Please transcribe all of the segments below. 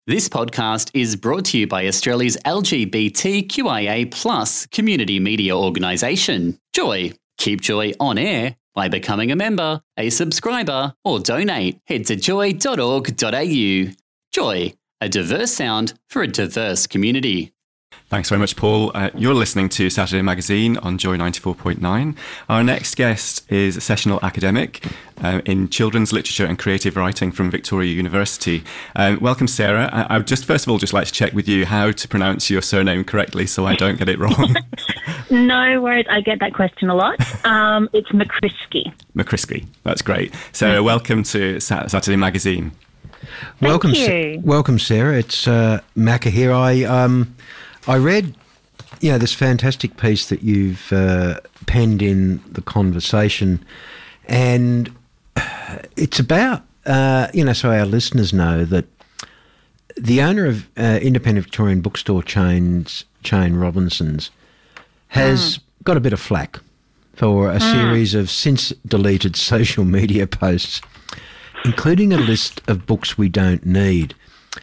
This podcast is brought to you by Australia's LGBTQIA+ community media organisation, Joy. Keep Joy on air by becoming a member, a subscriber, or donate. Head to joy.org.au. Joy, a diverse sound for a diverse community. Thanks very much, Paul. You're listening to Saturday Magazine on Joy 94.9. Our next guest is a sessional academic in children's literature and creative writing from Victoria University. Welcome, Sarah. I would just first of all just like to check with you how to pronounce your surname correctly so I don't get it wrong. No worries. I get that question a lot. It's McCrisky. McCrisky. That's great. Sarah, welcome to Saturday Magazine. Thank you. Welcome, Sarah. It's Macca here. I read, this fantastic piece that you've penned in The Conversation, and it's about, so our listeners know that the owner of independent Victorian bookstore chain Robinsons has got a bit of flack for a series of since-deleted social media posts, including a list of books we don't need.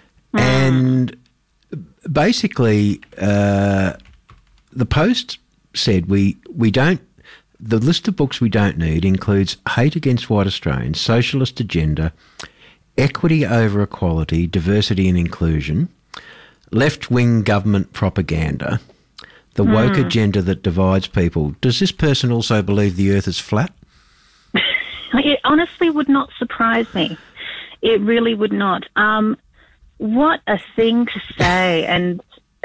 And basically, the post said the list of books we don't need includes Hate Against White Australians, Socialist Agenda, Equity over Equality, Diversity and Inclusion, Left-Wing Government Propaganda, the woke agenda that divides people. Does this person also believe the earth is flat? It honestly would not surprise me. It really would not. What a thing to say, and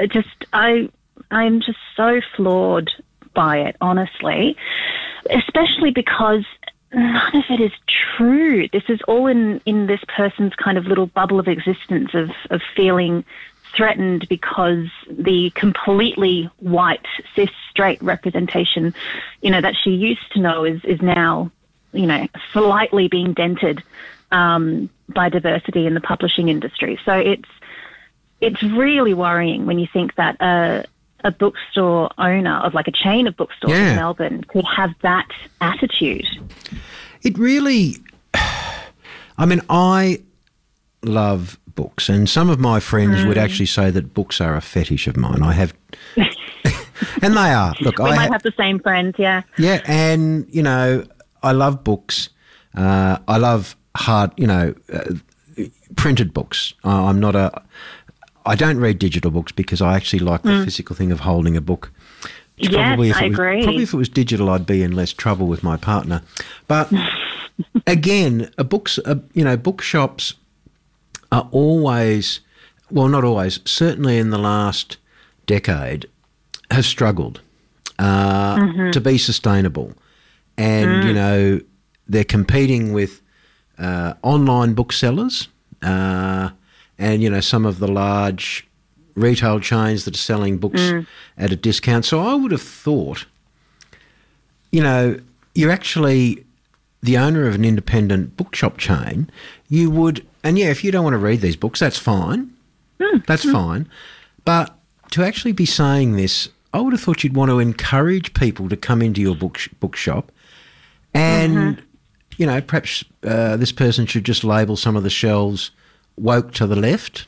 I'm just so floored by it, honestly, especially because none of it is true. This is all in this person's kind of little bubble of existence of feeling threatened because the completely white, cis, straight representation, that she used to know is now, slightly being dented by diversity in the publishing industry. So it's really worrying when you think that a bookstore owner of like a chain of bookstores in Melbourne could have that attitude. It really, I love books, and some of my friends would actually say that books are a fetish of mine. I have, and they are. Look, we might have the same friends, yeah. Yeah, and, I love books. I love hard, printed books. I don't read digital books because I actually like the physical thing of holding a book. Yes, I agree. Probably if it was digital, I'd be in less trouble with my partner. But again, bookshops are always, well, not always, certainly in the last decade, have struggled to be sustainable. And, they're competing with online booksellers and, some of the large retail chains that are selling books at a discount. So I would have thought, you're actually the owner of an independent bookshop chain. You would, and if you don't want to read these books, that's fine. That's fine. But to actually be saying this, I would have thought you'd want to encourage people to come into your bookshop and, perhaps this person should just label some of the shelves woke to the left.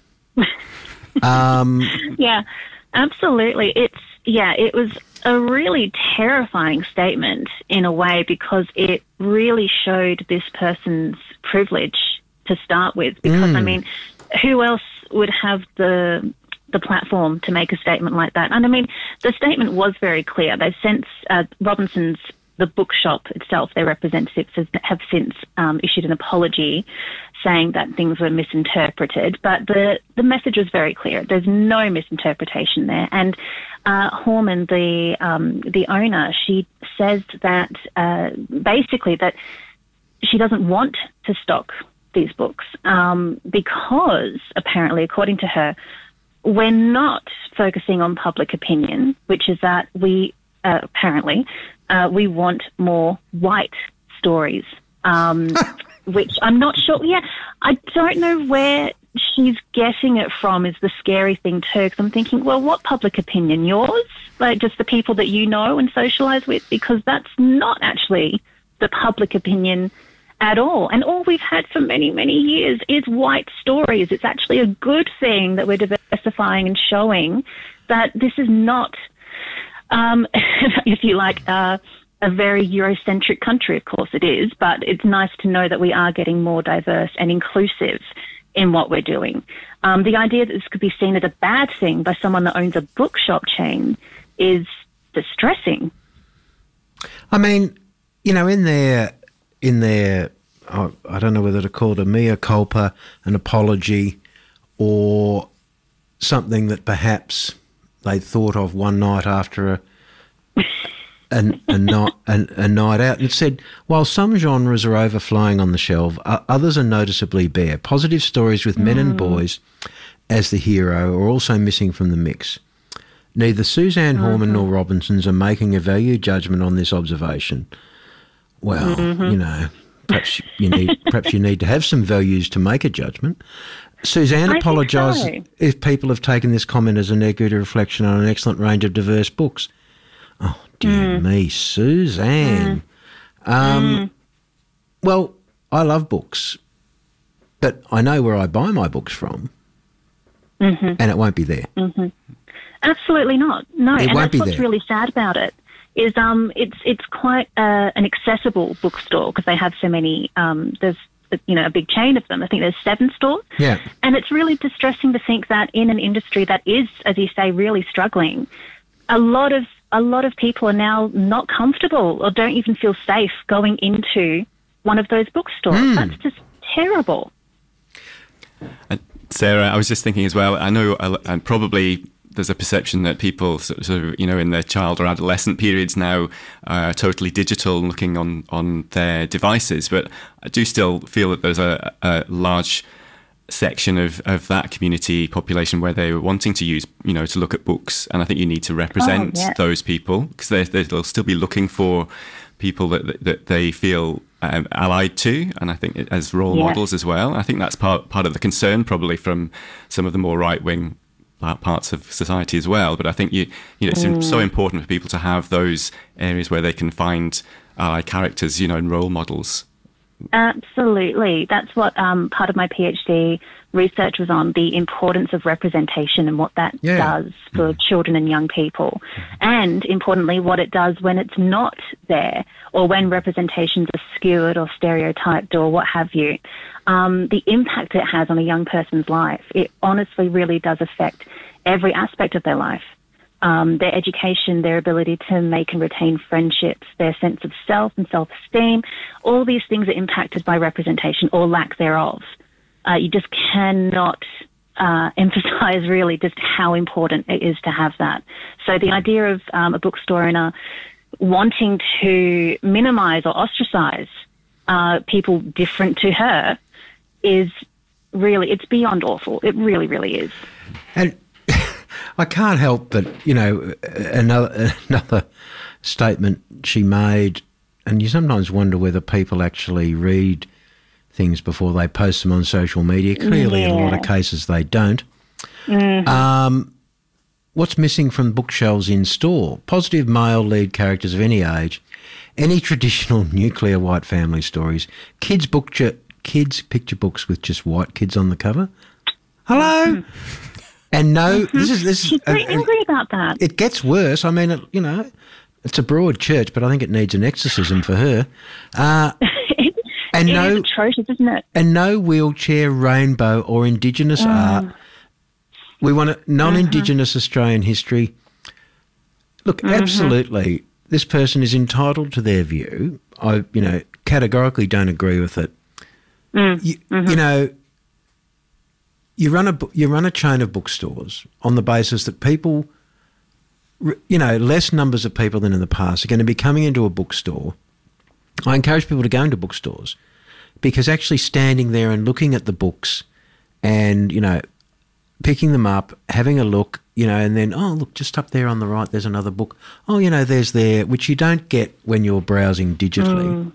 Yeah, absolutely. It was a really terrifying statement in a way because it really showed this person's privilege to start with. Because, who else would have the platform to make a statement like that? And, the statement was very clear. They've since, Robinson's, the bookshop itself, their representatives have since issued an apology saying that things were misinterpreted. But the message was very clear. There's no misinterpretation there. And Horman, the owner, she says that basically that she doesn't want to stock these books because apparently, according to her, we're not focusing on public opinion, which is that we want more white stories, which I'm not sure. Yeah, I don't know where she's getting it from is the scary thing too, because I'm thinking, well, what public opinion? Yours? Like just the people that you know and socialise with? Because that's not actually the public opinion at all. And all we've had for many, many years is white stories. It's actually a good thing that we're diversifying and showing that this is not, if you like, a very Eurocentric country. Of course it is, but it's nice to know that we are getting more diverse and inclusive in what we're doing. The idea that this could be seen as a bad thing by someone that owns a bookshop chain is distressing. I mean, you know, in their, I don't know whether to call it a mea culpa, an apology, or something that perhaps they thought of one night after a night out, and it said, while some genres are overflowing on the shelf, others are noticeably bare. Positive stories with men and boys as the hero are also missing from the mix. Neither Suzanne Horman nor Robinsons are making a value judgment on this observation. Well, you know, perhaps you need to have some values to make a judgment. Suzanne apologises if people have taken this comment as a negative reflection on an excellent range of diverse books. Oh, dear me, Suzanne. Well, I love books, but I know where I buy my books from, and it won't be there. Absolutely not. No, it and won't that's what's there. really sad about it. Is it's quite an accessible bookstore because they have so many. There's a big chain of them. I think there's 7 stores. Yeah, and it's really distressing to think that in an industry that is, as you say, really struggling, a lot of people are now not comfortable or don't even feel safe going into one of those bookstores. That's just terrible. Sarah, I was just thinking as well, I know, and probably there's a perception that people sort of, you know, in their child or adolescent periods now are totally digital and looking on their devices, but I do still feel that there's a large section of that community population where they're wanting to use, you know, to look at books, and I think you need to represent those people, because they'll still be looking for people that they feel allied to, and I think as role models as well. I think that's part of the concern probably from some of the more right-wing parts of society as well. But I think it's so important for people to have those areas where they can find allied characters, you know, and role models. Absolutely. That's what part of my PhD research was on, the importance of representation and what that does for children and young people. And importantly, what it does when it's not there or when representations are skewed or stereotyped or what have you. The impact it has on a young person's life, it honestly really does affect every aspect of their life. Their education, their ability to make and retain friendships, their sense of self and self-esteem, all these things are impacted by representation or lack thereof. You just cannot emphasize really just how important it is to have that. So the idea of a bookstore owner wanting to minimize or ostracize people different to her is really, it's beyond awful. It really, really is. And I can't help but, you know, another statement she made, and you sometimes wonder whether people actually read things before they post them on social media. Clearly, in a lot of cases, they don't. What's missing from bookshelves in store? Positive male lead characters of any age, any traditional nuclear white family stories, kids picture books with just white kids on the cover. Hello? And no, this is. She's very angry about that. It gets worse. I mean, you know, it's a broad church, but I think it needs an exorcism for her. It is atrocious, isn't it? And no wheelchair, rainbow, or Indigenous art. We want a non-Indigenous Australian history. Look, absolutely, this person is entitled to their view. I, categorically don't agree with it. You know. You run a chain of bookstores on the basis that people, less numbers of people than in the past are going to be coming into a bookstore. I encourage people to go into bookstores because actually standing there and looking at the books and, picking them up, having a look, and then, oh, look, just up there on the right, there's another book. Oh, there's there, which you don't get when you're browsing digitally.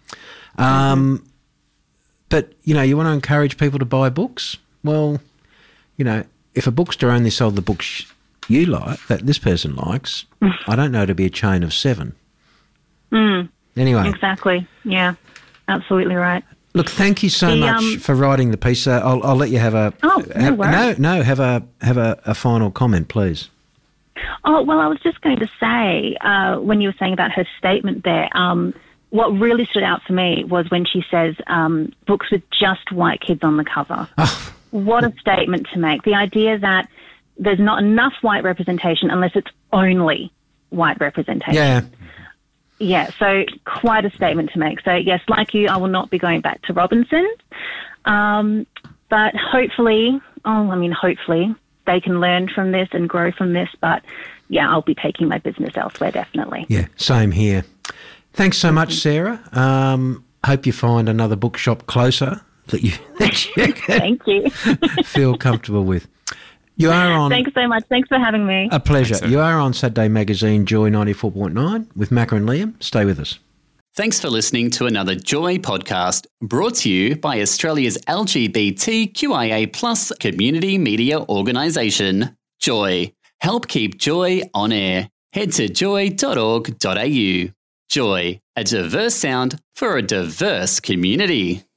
But, you want to encourage people to buy books? Well, if a bookstore only sold the books you like, that this person likes, I don't know to be a chain of 7. Anyway. Exactly. Yeah, absolutely right. Look, thank you so much for writing the piece. I'll let you have a have a final comment, please. Oh, well, I was just going to say, when you were saying about her statement there, what really stood out for me was when she says books with just white kids on the cover. Oh. What a statement to make. The idea that there's not enough white representation unless it's only white representation. Yeah. Yeah, so quite a statement to make. So, yes, like you, I will not be going back to Robinson's. But hopefully they can learn from this and grow from this. But, yeah, I'll be taking my business elsewhere, definitely. Yeah, same here. Thanks so much, Sarah. Hope you find another bookshop closer that you can Thank you. feel comfortable with. You are on. Thanks so much. Thanks for having me. A pleasure. You are on Saturday Magazine Joy 94.9 with Macca and Liam. Stay with us. Thanks for listening to another Joy podcast brought to you by Australia's LGBTQIA+ community media organisation, Joy. Help keep Joy on air. Head to joy.org.au. Joy, a diverse sound for a diverse community.